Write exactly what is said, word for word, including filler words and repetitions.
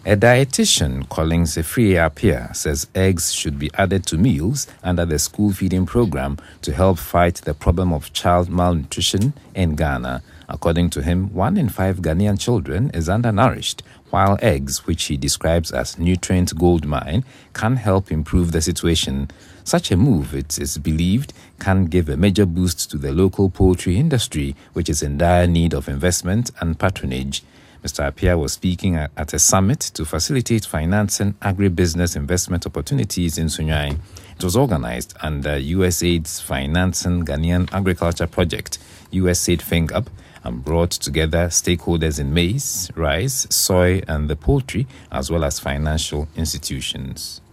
A dietitian, Collins Afriyie-Appiah, says eggs should be added to meals under the school feeding program to help fight the problem of child malnutrition in Ghana. According to him, one in five Ghanaian children is undernourished, while eggs, which he describes as nutrient gold mine, can help improve the situation. Such a move, it is believed, can give a major boost to the local poultry industry, which is in dire need of investment and patronage. Mister Appiah was speaking at a summit to facilitate financing agribusiness investment opportunities in Sunyani. It was organized under U S A I D's Financing Ghanaian Agriculture Project, U S A I D FinGap, and brought together stakeholders in maize, rice, soy, and the poultry, as well as financial institutions.